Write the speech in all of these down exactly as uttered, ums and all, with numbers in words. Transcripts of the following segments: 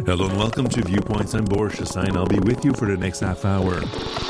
Hello and welcome to Viewpoints. I'm Boris Chassain. I'll be with you for the next half hour.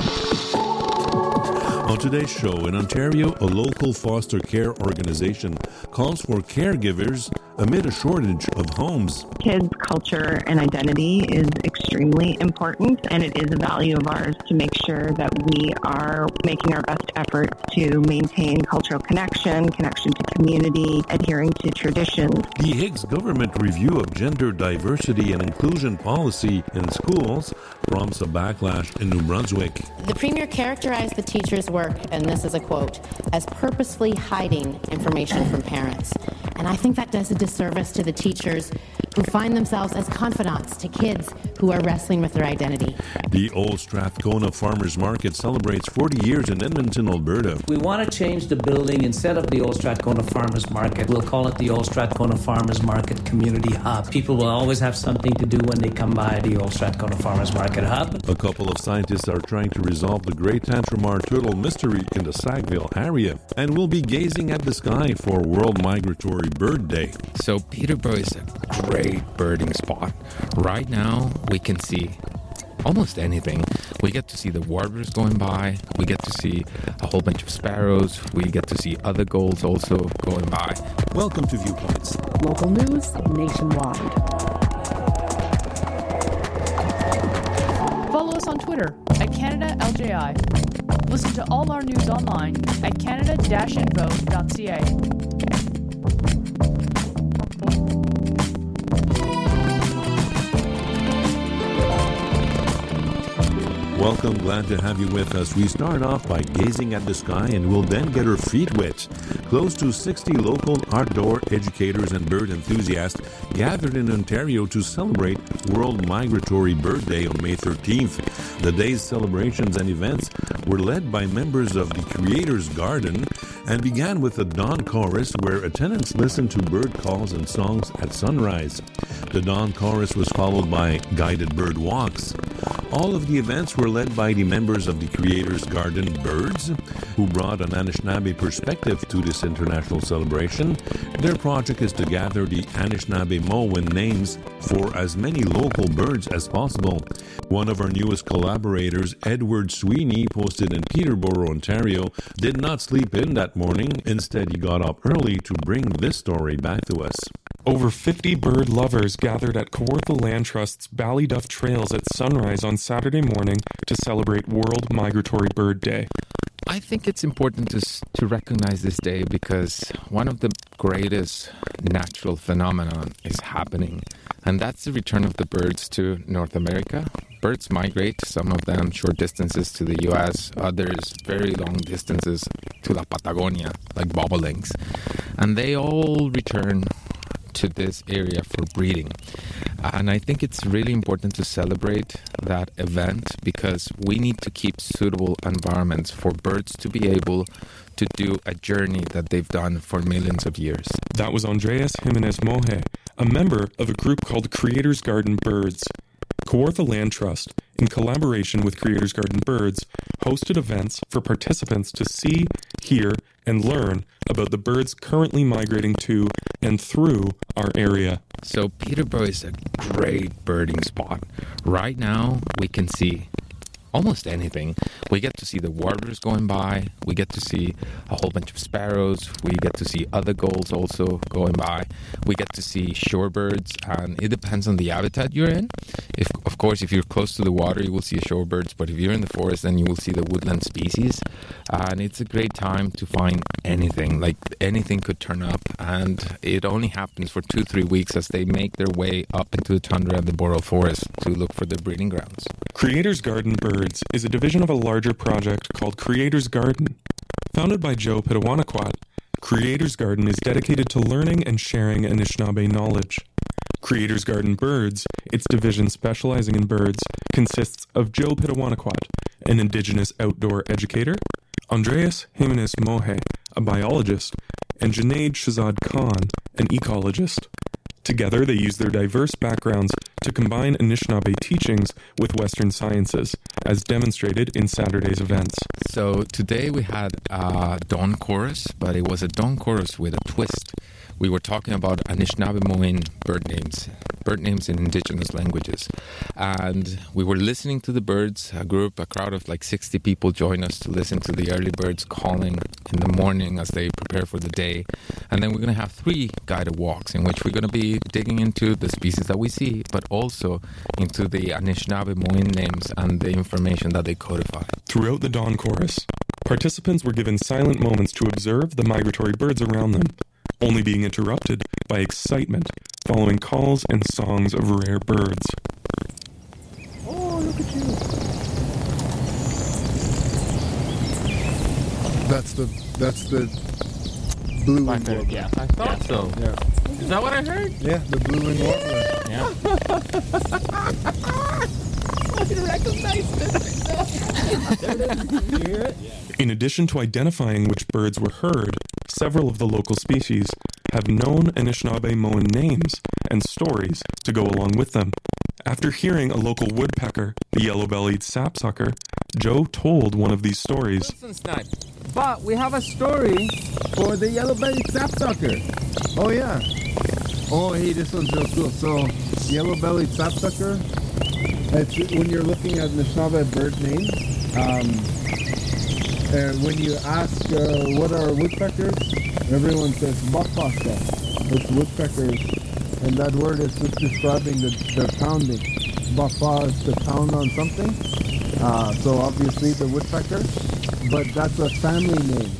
On today's show, in Ontario, a local foster care organization calls for caregivers amid a shortage of homes. Kids' culture and identity is extremely important, and it is a value of ours to make sure that we are making our best efforts to maintain cultural connection, connection to community, adhering to traditions. The Higgs government review of gender diversity and inclusion policy in schools prompts a backlash in New Brunswick. The Premier characterized the teachers' work, and this is a quote, as purposefully hiding information from parents. And I think that does a disservice to the teachers who find themselves as confidants to kids who are wrestling with their identity. The Old Strathcona Farmers Market celebrates forty years in Edmonton, Alberta. We want to change the building. Instead of the Old Strathcona Farmers Market, we'll call it the Old Strathcona Farmers Market Community Hub. People will always have something to do when they come by the Old Strathcona Farmers Market Hub. A couple of scientists are trying to resolve the Great Tantramar turtle mystery in the Sackville area, and we'll be gazing at the sky for World Migratory Bird Day. So Peterborough is a great birding spot. Right now, we can see almost anything. We get to see the warblers going by. We get to see a whole bunch of sparrows. We get to see other gulls also going by. Welcome to Viewpoints. Local news nationwide. Follow us on Twitter at Canada L J I. Listen to all our news online at canada dash info dot c a. Welcome, glad to have you with us. We start off by gazing at the sky and we'll then get our feet wet. Close to sixty local outdoor educators and bird enthusiasts gathered in Ontario to celebrate World Migratory Bird Day on May thirteenth. The day's celebrations and events were led by members of the Creators Garden and began with a dawn chorus where attendants listened to bird calls and songs at sunrise. The dawn chorus was followed by guided bird walks. All of the events were led by the members of the Creators Garden Birds, who brought an Anishinaabe perspective to this international celebration. Their project is to gather the Anishinaabe-Mohawk names for as many local birds as possible. One of our newest collaborators, Edward Sweeney, posted in Peterborough, Ontario, did not sleep in that morning. Instead, he got up early to bring this story back to us. Over fifty bird lovers gathered at Kawartha Land Trust's Ballyduff Trails at sunrise on Saturday morning to celebrate World Migratory Bird Day. I think it's important to to recognize this day because one of the greatest natural phenomenon is happening, and that's the return of the birds to North America. Birds migrate, some of them short distances to the U S, others very long distances to La Patagonia, like bobolinks, and they all return to this area for breeding. And I think it's really important to celebrate that event because we need to keep suitable environments for birds to be able to do a journey that they've done for millions of years. That was Andreas Jimenez Mohe, a member of a group called Creators Garden Birds. Kawartha Land Trust, in collaboration with Creators Garden Birds, hosted events for participants to see, hear, and learn about the birds currently migrating to and through our area. So Peterborough is a great birding spot. Right now, we can see almost anything. We get to see the warblers going by. We get to see a whole bunch of sparrows. We get to see other gulls also going by. We get to see shorebirds, and it depends on the habitat you're in. If, of course, if you're close to the water, you will see shorebirds, but if you're in the forest, then you will see the woodland species. And it's a great time to find anything. Like, anything could turn up, and it only happens for two, three weeks as they make their way up into the tundra and the boreal forest to look for their breeding grounds. Creators Garden Birds is a division of a larger project called Creators Garden. Founded by Joe Pitawanakwat, Creators Garden is dedicated to learning and sharing Anishinaabe knowledge. Creators Garden Birds, its division specializing in birds, consists of Joe Pitawanakwat, an Indigenous outdoor educator, Andreas Jimenez Mohe, a biologist, and Junaid Shahzad Khan, an ecologist. Together, they use their diverse backgrounds to combine Anishinaabe teachings with Western sciences, as demonstrated in Saturday's events. So today we had a dawn chorus, but it was a dawn chorus with a twist. We were talking about Anishinaabe-Moin bird names, bird names in indigenous languages. And we were listening to the birds. A group, a crowd of like sixty people joined us to listen to the early birds calling in the morning as they prepare for the day. And then we're going to have three guided walks in which we're going to be digging into the species that we see, but also into the Anishinaabe-Moin names and the information that they codify. Throughout the dawn chorus, participants were given silent moments to observe the migratory birds around them, only being interrupted by excitement following calls and songs of rare birds. Oh, look at you. That's the that's the blue wing warbler. Yeah, I thought yeah. so. Yeah. Is that what I heard? Yeah, the blue wing warbler. Yeah. I recognized it. You hear it? In addition to identifying which birds were heard, several of the local species have known Anishinaabe-Moin names and stories to go along with them. After hearing a local woodpecker, the yellow-bellied sapsucker, Joe told one of these stories. But we have a story for the yellow-bellied sapsucker. Oh, yeah. Oh, hey, this one's real cool. So, yellow-bellied sapsucker, it's, when you're looking at Anishinaabe bird names, um, uh, when you ask uh, what are woodpeckers, everyone says bafasa. It's woodpeckers, and that word is just describing the, the pounding. Bafa is to pound on something, uh, so obviously the woodpecker, but that's a family name.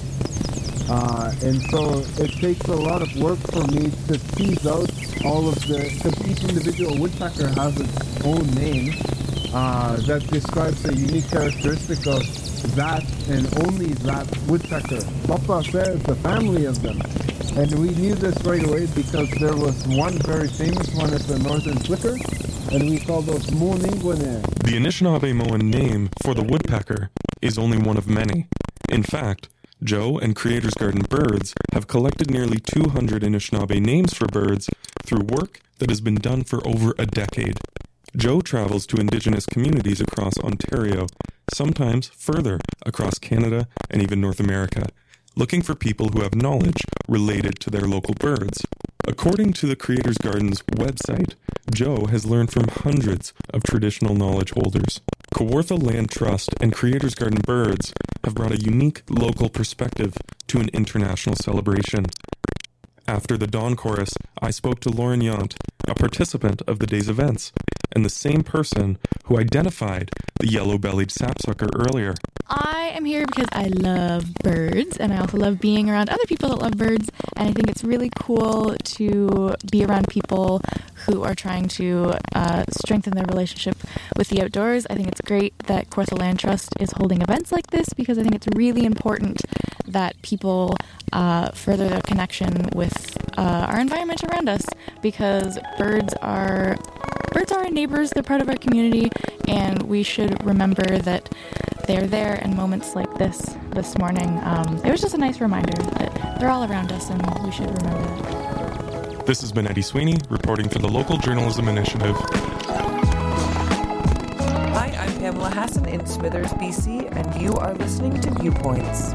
Uh, and so it takes a lot of work for me to tease out all of the, because each individual woodpecker has its own name uh, that describes a unique characteristic of that and only that woodpecker. Papa says the family of them. And we knew this right away because there was one very famous one, it's the northern flicker, and we call those Moningwane. The Anishinaabe-Moin name for the woodpecker is only one of many. In fact, Joe and Creator's Garden Birds have collected nearly two hundred Anishinaabe names for birds through work that has been done for over a decade. Joe travels to Indigenous communities across Ontario, sometimes further across Canada and even North America, looking for people who have knowledge related to their local birds. According to the Creator's Garden's website, Joe has learned from hundreds of traditional knowledge holders. Kawartha Land Trust and Creator's Garden Birds have brought a unique local perspective to an international celebration. After the dawn chorus, I spoke to Lauren Yount, a participant of the day's events, and the same person who identified the yellow-bellied sapsucker earlier. I am here because I love birds, and I also love being around other people that love birds, and I think it's really cool to be around people who are trying to uh, strengthen their relationship with the outdoors. I think it's great that Kawartha Land Trust is holding events like this because I think it's really important that people uh, further their connection with uh, our environment around us, because birds are birds are our neighbors, they're part of our community, and we should remember that they're there in moments like this this morning. Um, it was just a nice reminder that they're all around us and we should remember that. This has been Eddie Sweeney reporting for the Local Journalism Initiative. Hi, I'm Pamela Hassan in Smithers, B C, and you are listening to Viewpoints.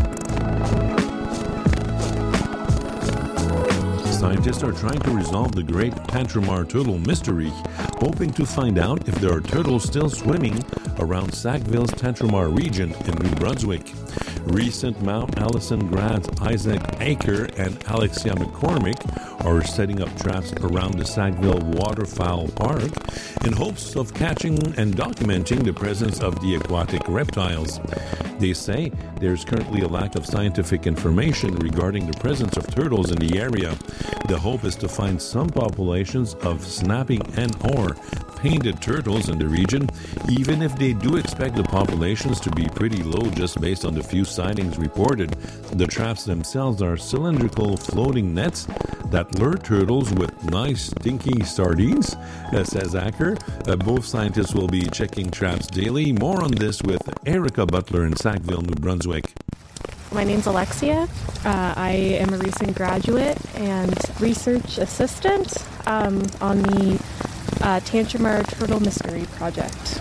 Scientists are trying to resolve the great Tantramar turtle mystery, hoping to find out if there are turtles still swimming around Sackville's Tantramar region in New Brunswick. Recent Mount Allison grads Isaac Aker and Alexia McCormick are setting up traps around the Sackville Waterfowl Park in hopes of catching and documenting the presence of the aquatic reptiles. They say there's currently a lack of scientific information regarding the presence of turtles in the area. The hope is to find some populations of snapping and or painted turtles in the region, even if they do expect the populations to be pretty low just based on the few sightings reported. The traps themselves are cylindrical floating nets that lure turtles with nice stinky sardines, uh, says Acker. Uh, both scientists will be checking traps daily. More on this with Erica Butler in Sackville, New Brunswick. My name's Alexia. Uh, I am a recent graduate and research assistant um, on the uh, Tantramar Turtle Mystery Project.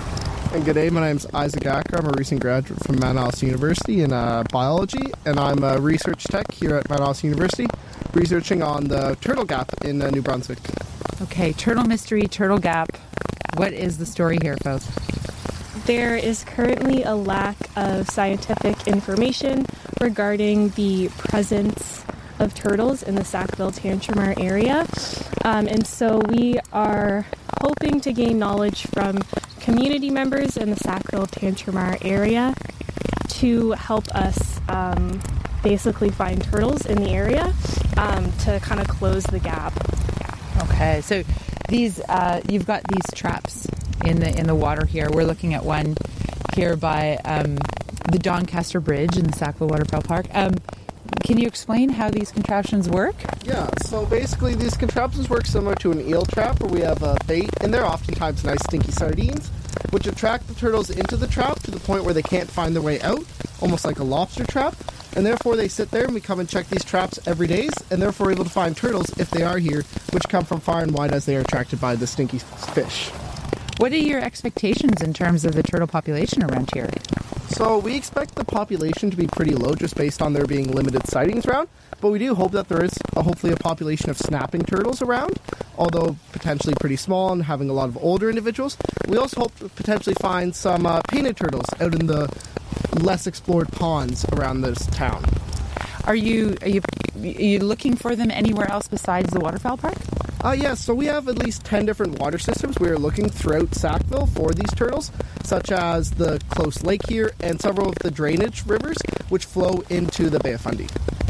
And good day, my name's Isaac Acker. I'm a recent graduate from Mount Allison University in uh, biology, and I'm a research tech here at Mount Allison University, researching on the Turtle Gap in uh, New Brunswick. Okay, Turtle Mystery, Turtle Gap. What is the story here, folks? There is currently a lack of scientific information regarding the presence of turtles in the Sackville-Tantramar area, um, and so we are hoping to gain knowledge from community members in the Sackville-Tantramar area to help us um, basically find turtles in the area um, to kind of close the gap. Okay, so these uh, you've got these traps in the in the water here. We're looking at one here by um, the Doncaster Bridge in the Sackville Waterfowl Park. Um, Can you explain how these contraptions work? Yeah, so basically these contraptions work similar to an eel trap where we have a bait in there, oftentimes nice stinky sardines, which attract the turtles into the trap to the point where they can't find their way out, almost like a lobster trap, and therefore they sit there and we come and check these traps every day, and therefore able to find turtles if they are here, which come from far and wide as they are attracted by the stinky fish. What are your expectations in terms of the turtle population around here? So we expect the population to be pretty low just based on there being limited sightings around, but we do hope that there is a, hopefully a population of snapping turtles around, although potentially pretty small and having a lot of older individuals. We also hope to potentially find some uh, painted turtles out in the less explored ponds around this town. Are you, are you, are you looking for them anywhere else besides the waterfowl park? Uh, yeah, so we have at least ten different water systems. We are looking throughout Sackville for these turtles, such as the Close Lake here and several of the drainage rivers which flow into the Bay of Fundy.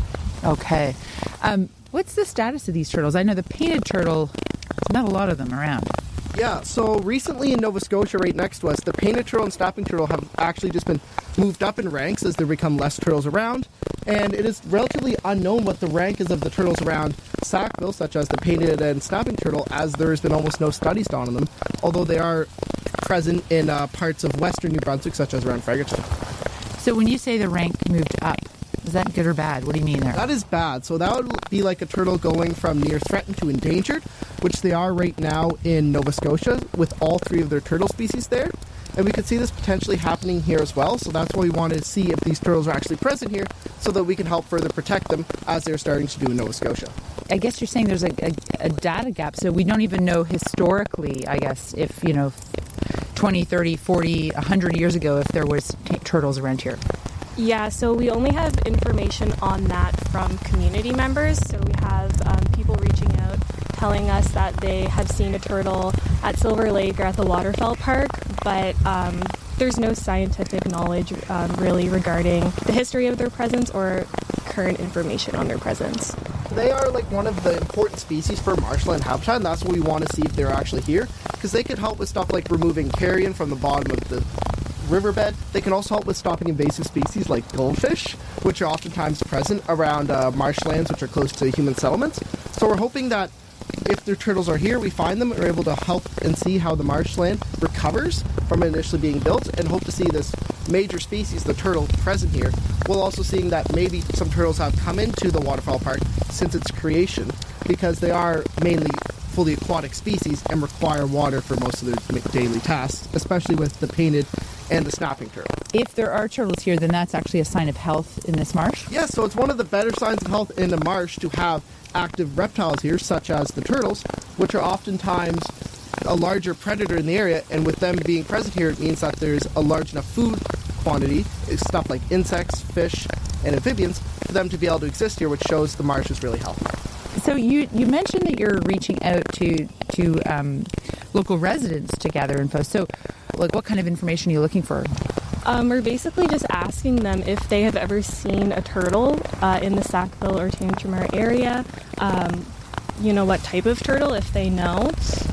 Okay. Um, what's the status of these turtles? I know the painted turtle, not a lot of them around. Yeah, so recently in Nova Scotia, right next to us, the painted turtle and snapping turtle have actually just been moved up in ranks as there become less turtles around, and it is relatively unknown what the rank is of the turtles around Sackville, such as the painted and snapping turtle, as there has been almost no studies done on them, although they are present in uh, parts of western New Brunswick, such as around Fredericton. So when you say the rank moved up, is that good or bad? What do you mean there? That is bad. So that would be like a turtle going from near threatened to endangered, which they are right now in Nova Scotia with all three of their turtle species there. And we could see this potentially happening here as well. So that's why we wanted to see if these turtles are actually present here so that we can help further protect them as they're starting to do in Nova Scotia. I guess you're saying there's a, a, a data gap. So we don't even know historically, I guess, if, you know, twenty, thirty, forty, one hundred years ago, if there was t- turtles around here. Yeah, so we only have information on that from community members. So we have um, people reaching out telling us that they have seen a turtle at Silver Lake or at the Waterfowl Park, but um, there's no scientific knowledge um, really regarding the history of their presence or current information on their presence. They are like one of the important species for marshland habitat, and that's what we want to see if they're actually here, because they could help with stuff like removing carrion from the bottom of the riverbed. They can also help with stopping invasive species like goldfish, which are oftentimes present around uh, marshlands which are close to human settlements. So we're hoping that if the turtles are here, we find them and are able to help and see how the marshland recovers from initially being built, and hope to see this major species, the turtle, present here. We're also seeing that maybe some turtles have come into the waterfowl park since its creation, because they are mainly fully aquatic species and require water for most of their daily tasks, especially with the painted and the snapping turtle. If there are turtles here, then that's actually a sign of health in this marsh? Yeah, so it's one of the better signs of health in the marsh to have active reptiles here, such as the turtles, which are oftentimes a larger predator in the area, and with them being present here, it means that there's a large enough food quantity, stuff like insects, fish, and amphibians, for them to be able to exist here, which shows the marsh is really healthy. So you, you mentioned that you're reaching out to to um, local residents to gather info. So, like, what kind of information are you looking for? Um, we're basically just asking them if they have ever seen a turtle uh, in the Sackville or Tantramar area. Um, you know, what type of turtle, if they know,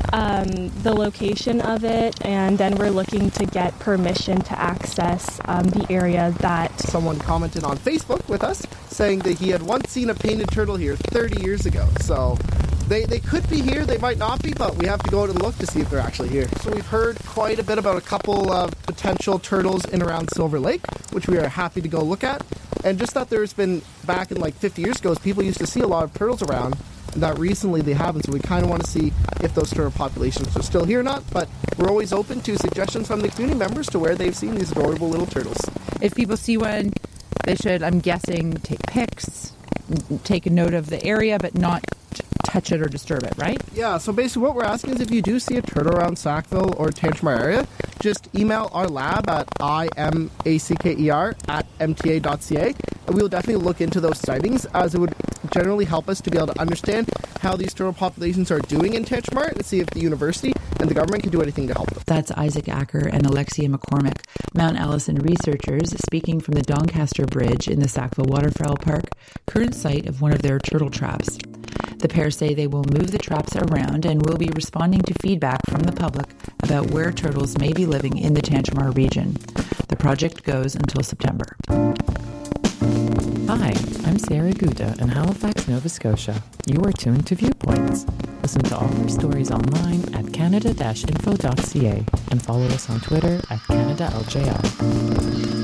um, the location of it, and then we're looking to get permission to access um, the area that... Someone commented on Facebook with us saying that he had once seen a painted turtle here thirty years ago. So they, they could be here, they might not be, but we have to go out and look to see if they're actually here. So we've heard quite a bit about a couple of potential turtles in around Silver Lake, which we are happy to go look at. And just that there's been, back in like fifty years ago, people used to see a lot of turtles around, that recently they haven't, so we kind of want to see if those turtle populations are still here or not, but we're always open to suggestions from the community members to where they've seen these adorable little turtles. If people see one, they should, I'm guessing, take pics, take a note of the area, but not t- touch it or disturb it, right? Yeah, so basically what we're asking is if you do see a turtle around Sackville or Tantramar area, just email our lab at imacker at m t a dot c a, and we will definitely look into those sightings, as it would generally help us to be able to understand how these turtle populations are doing in Tantramar and see if the university and the government can do anything to help them. That's Isaac Acker and Alexia McCormick, Mount Allison researchers, speaking from the Doncaster Bridge in the Sackville Waterfowl Park, current site of one of their turtle traps. The pair say they will move the traps around and will be responding to feedback from the public about where turtles may be living in the Tantramar region. The project goes until September. Hi, I'm Sarah Gouda in Halifax, Nova Scotia. You are tuned to Viewpoints. Listen to all our stories online at canada dash info dot c a and follow us on Twitter at Canada L J I.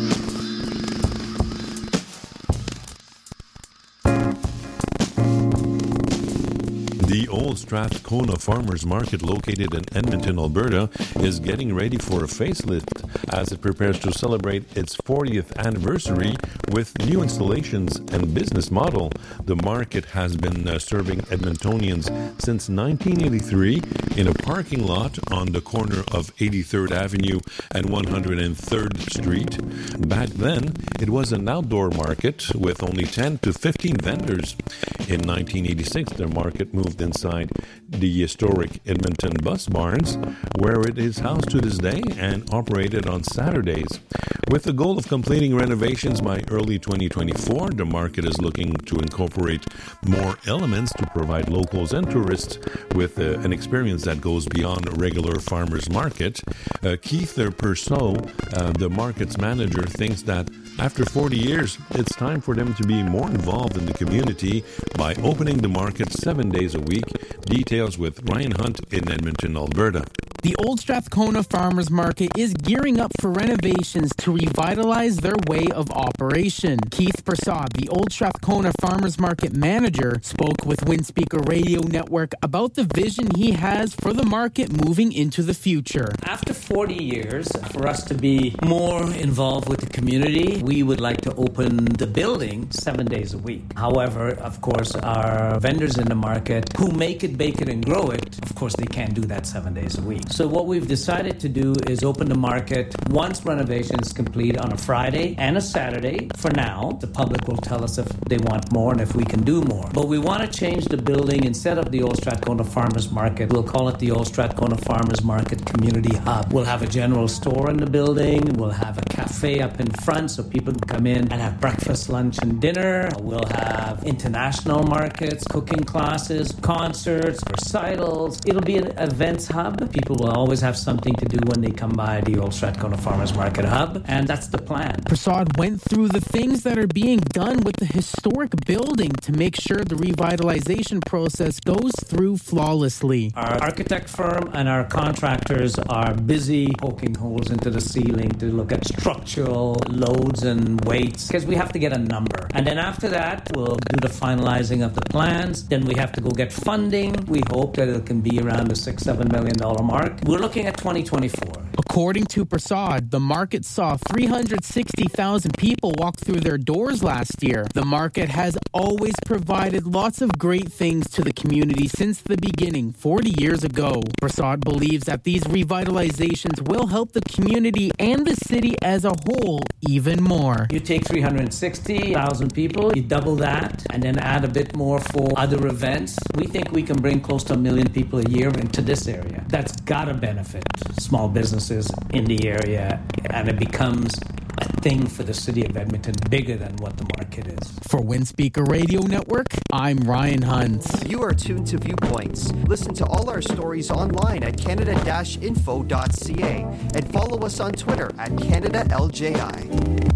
The Old Strathcona Farmers Market, located in Edmonton, Alberta, is getting ready for a facelift as it prepares to celebrate its fortieth anniversary with new installations and business model. The market has been uh, serving Edmontonians since nineteen eighty-three in a parking lot on the corner of eighty-third Avenue and one hundred third Street. Back then, it was an outdoor market with only ten to fifteen vendors. In nineteen eighty-six, the market moved inside the historic Edmonton Bus Barns, where it is housed to this day and operated on Saturdays. With the goal of completing renovations by early twenty twenty-four, the market is looking to incorporate more elements to provide locals and tourists with uh, an experience that goes beyond a regular farmer's market. Uh, Keith Persaud, uh, the market's manager, thinks that after forty years, it's time for them to be more involved in the community by opening the market seven days a week. Details with Ryan Hunt in Edmonton, Alberta. The Old Strathcona Farmers Market is gearing up for renovations to revitalize their way of operation. Keith Persaud, the Old Strathcona Farmers Market manager, spoke with Windspeaker Radio Network about the vision he has for the market moving into the future. After forty years, for us to be more involved with the community, we would like to open the building seven days a week. However, of course, our vendors in the market who make it, bake it, and grow it, of course, they can't do that seven days a week. So what we've decided to do is open the market once renovation is complete on a Friday and a Saturday. For now, the public will tell us if they want more and if we can do more. But we want to change the building. Instead of the Old Strathcona Farmers Market, we'll call it the Old Strathcona Farmers Market Community Hub. We'll have a general store in the building. We'll have a cafe up in front so people can come in and have breakfast, lunch, and dinner. We'll have international markets, cooking classes, concerts, recitals. It'll be an events hub. People will always have something to do when they come by the Old Strathcona Farmers Market Hub, and that's the plan. Persaud went through the things that are being done with the historic building to make sure the revitalization process goes through flawlessly. Our architect firm and our contractors are busy poking holes into the ceiling to look at structural loads and weights, because we have to get a number. And then after that, we'll do the finalizing of the plans. Then we have to go get funding. We hope that it can be around the six, seven million dollar mark. We're looking at twenty twenty-four. According to Persaud, the market saw three hundred sixty thousand people walk through their doors last year. The market has always provided lots of great things to the community since the beginning, forty years ago. Persaud believes that these revitalizations will help the community and the city as a whole even more. You take three hundred sixty thousand people, you double that, and then add a bit more for other events. We think we can bring close to a million people a year into this area. That's got to benefit small businesses in the area, and it becomes a thing for the city of Edmonton bigger than what the market is. For Windspeaker Radio Network, I'm Ryan Hunt. You are tuned to Viewpoints. Listen to all our stories online at canada dash info dot c a and follow us on Twitter at Canada L J I.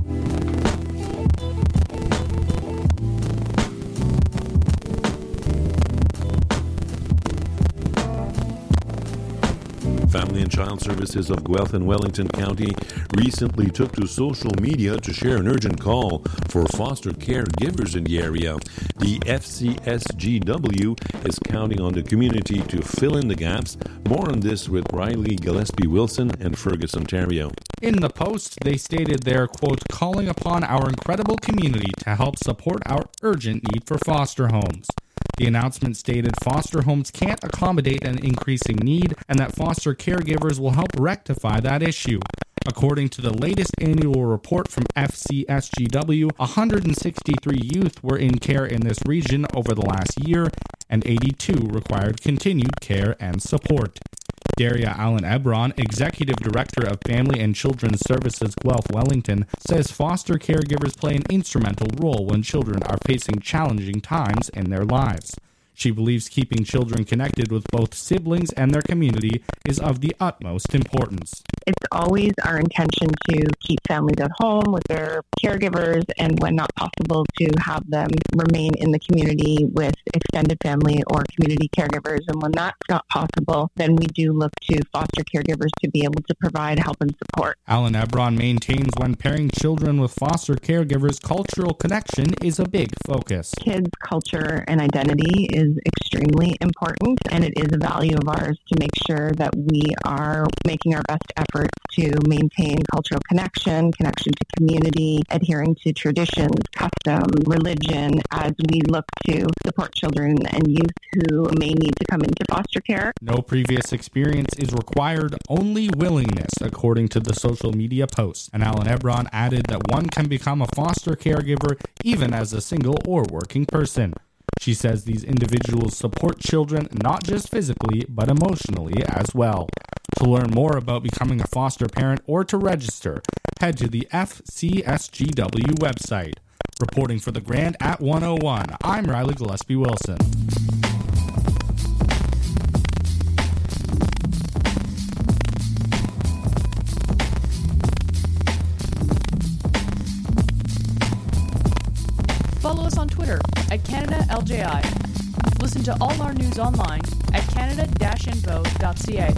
Family and Child Services of Guelph and Wellington County recently took to social media to share an urgent call for foster caregivers in the area. The F C S G W is counting on the community to fill in the gaps. More on this with Riley Gillespie Wilson and Fergus, Ontario. In the post, they stated they're, quote, calling upon our incredible community to help support our urgent need for foster homes. The announcement stated foster homes can't accommodate an increasing need and that foster caregivers will help rectify that issue. According to the latest annual report from F C S G W, one hundred sixty-three youth were in care in this region over the last year, and eighty-two required continued care and support. Daria Allen Ebron, Executive Director of Family and Children's Services Guelph Wellington, says foster caregivers play an instrumental role when children are facing challenging times in their lives. She believes keeping children connected with both siblings and their community is of the utmost importance. It's always our intention to keep families at home with their caregivers, and when not possible, to have them remain in the community with extended family or community caregivers. And when that's not possible, then we do look to foster caregivers to be able to provide help and support. Alan Ebron maintains when pairing children with foster caregivers, cultural connection is a big focus. Kids' culture and identity is extremely important, and it is a value of ours to make sure that we are making our best efforts to maintain cultural connection, connection to community, adhering to traditions, custom, religion, as we look to support children and youth who may need to come into foster care. No previous experience is required, only willingness, according to the social media post. And Alan Ebron added that one can become a foster caregiver even as a single or working person. She says these individuals support children not just physically, but emotionally as well. To learn more about becoming a foster parent or to register, head to the F C S G W website. Reporting for the Grand at one oh one, I'm Riley Gillespie Wilson. Follow us on Twitter at Canada L J I. Listen to all our news online at canada dash info dot c a.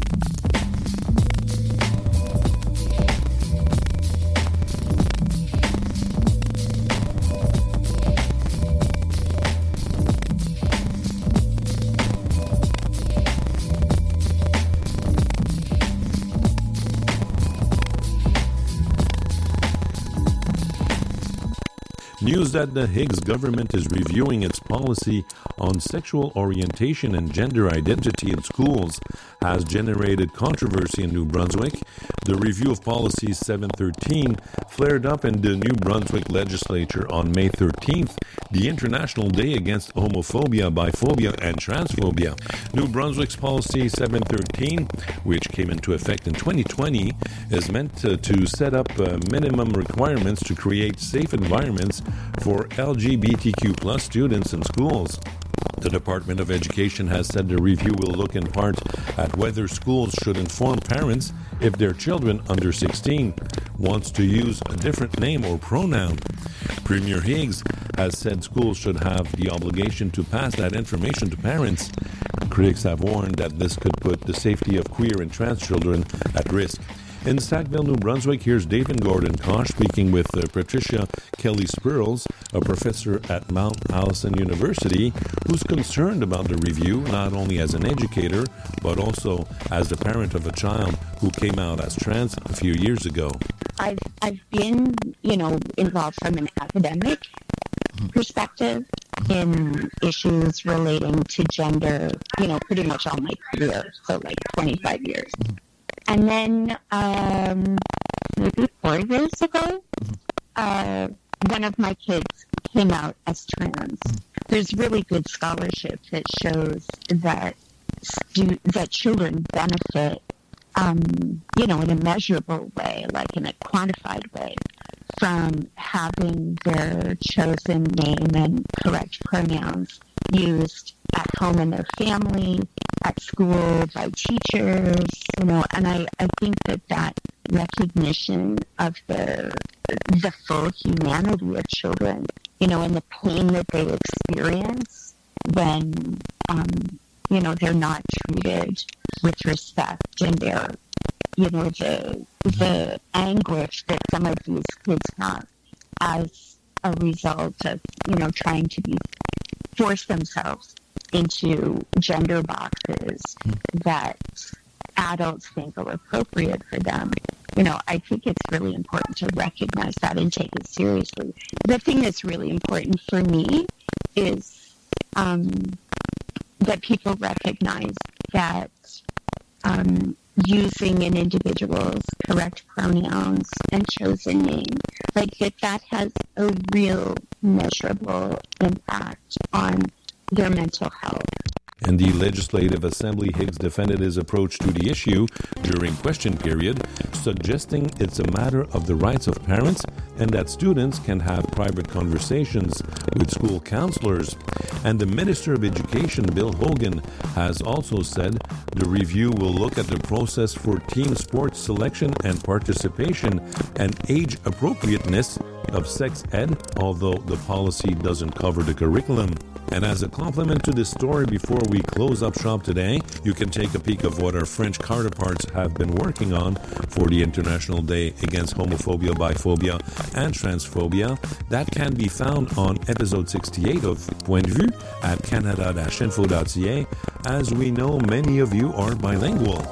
News that the Higgs government is reviewing its policy on sexual orientation and gender identity in schools has generated controversy in New Brunswick. The review of Policy seven thirteen flared up in the New Brunswick legislature on May thirteenth, the International Day Against Homophobia, Biphobia, and Transphobia. New Brunswick's Policy seven thirteen, which came into effect in twenty twenty, is meant to, to set up uh, minimum requirements to create safe environments for L G B T Q plus students in schools. The Department of Education has said the review will look in part at whether schools should inform parents if their children under sixteen wants to use a different name or pronoun. Premier Higgs has said schools should have the obligation to pass that information to parents. Critics have warned that this could put the safety of queer and trans children at risk. In Sackville, New Brunswick, here's David Gordon-Kosh speaking with uh, Patricia Kelly-Spurls, a professor at Mount Allison University, who's concerned about the review, not only as an educator, but also as the parent of a child who came out as trans a few years ago. I've, I've been, you know, involved from an academic perspective in issues relating to gender, you know, pretty much all my career, so like twenty-five years. And then um, maybe four years ago, uh, one of my kids came out as trans. There's really good scholarship that shows that stu- that children benefit, um, you know, in a measurable way, like in a quantified way, from having their chosen name and correct pronouns used at home in their family, at school, by teachers, you know, and I, I think that that recognition of the, the full humanity of children, you know, and the pain that they experience when, um, you know, they're not treated with respect, and they're, you know, the the anguish that some of these kids have as a result of, you know, trying to be force themselves into gender boxes that adults think are appropriate for them. You know, I think it's really important to recognize that and take it seriously. The thing that's really important for me is um, that people recognize that um, using an individual's correct pronouns and chosen name, like that that has a real measurable impact on their mental health. In the Legislative Assembly, Higgs defended his approach to the issue during question period, suggesting it's a matter of the rights of parents and that students can have private conversations with school counselors. And the Minister of Education, Bill Hogan, has also said the review will look at the process for team sports selection and participation and age appropriateness of sex ed, although the policy doesn't cover the curriculum. And as a complement to this story, before we close up shop today, you can take a peek of what our French counterparts have been working on for the International Day Against Homophobia, Biphobia, and Transphobia. That can be found on episode sixty-eight of Point de Vue at canada dash info dot c a, as we know many of you are bilingual.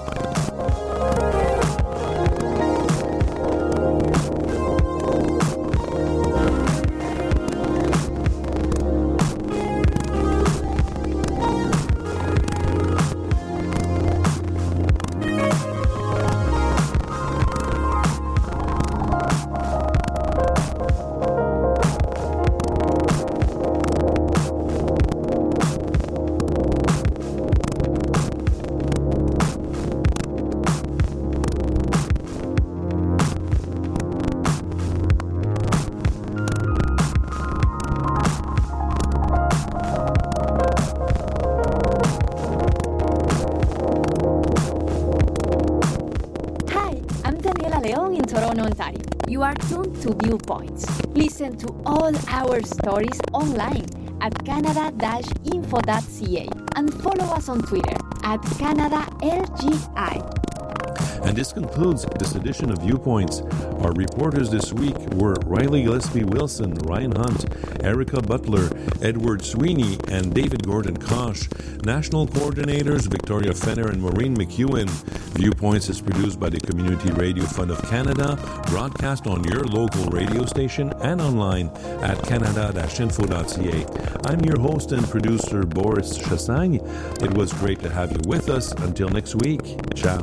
You are tuned to Viewpoints. Listen to all our stories online at canada dash info dot c a and follow us on Twitter at Canada L G I. And this concludes this edition of Viewpoints. Our reporters this week were Riley Gillespie Wilson, Ryan Hunt, Erica Butler, Edward Sweeney, and David Gordon Kosh. National coordinators Victoria Fenner and Maureen McEwen. Viewpoints is produced by the Community Radio Fund of Canada, broadcast on your local radio station and online at canada dash info dot c a. I'm your host and producer, Boris Chassagne. It was great to have you with us. Until next week, ciao.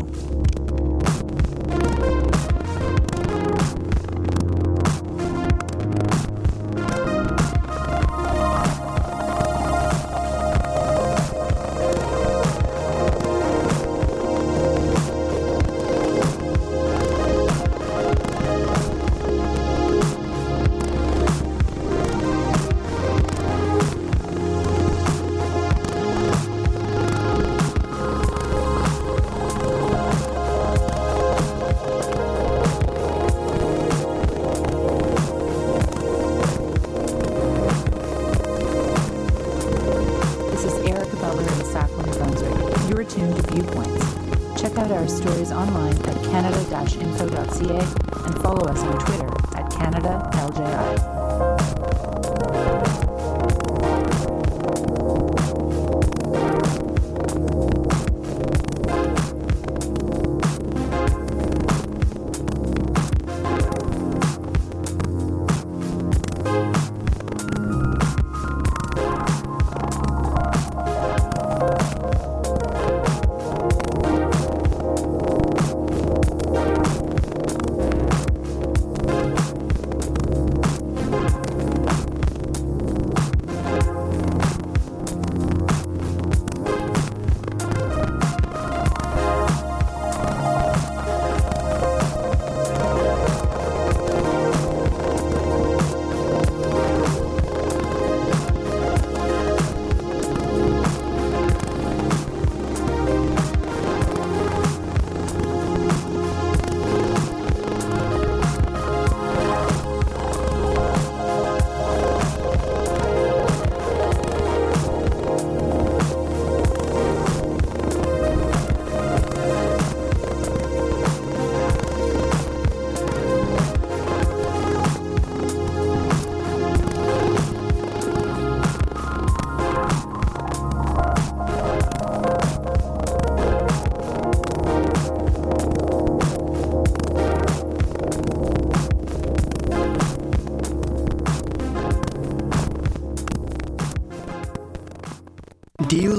Stories online at canada dash info dot c a and follow us on Twitter at Canada L J I.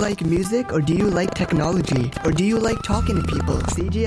like music or do you like technology? Or do you like talking to people? C G